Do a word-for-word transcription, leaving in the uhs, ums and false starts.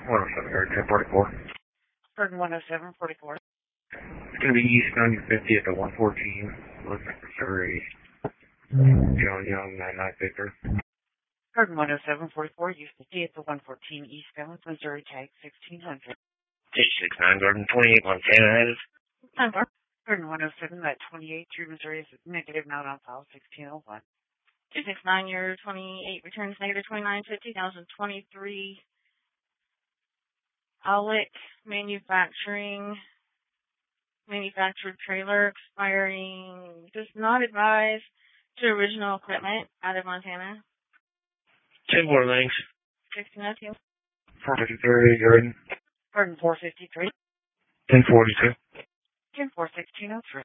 one oh seven, Garden ten forty-four. Garden one oh seven forty-four. It's going to be East ninety fifty at the one fourteen. Looks like Missouri. John Young, nine nine Victor. Garden one oh seven forty-four, East fifty at the one fourteen eastbound, Missouri tag sixteen hundred. six six nine, Garden twenty-eight, Montana. Time bar. Garden one oh seven, that twenty-eight through Missouri is negative, not on file, sixteen oh one. two six nine, your twenty-eight returns negative twenty-nine to two thousand twenty-three. Owlick Manufacturing, manufactured trailer expiring, does not advise to original equipment out of Montana. ten four links. sixteen oh two. four fifty-three, Garden. Garden four fifty-three. ten forty-two. ten four sixteen oh three.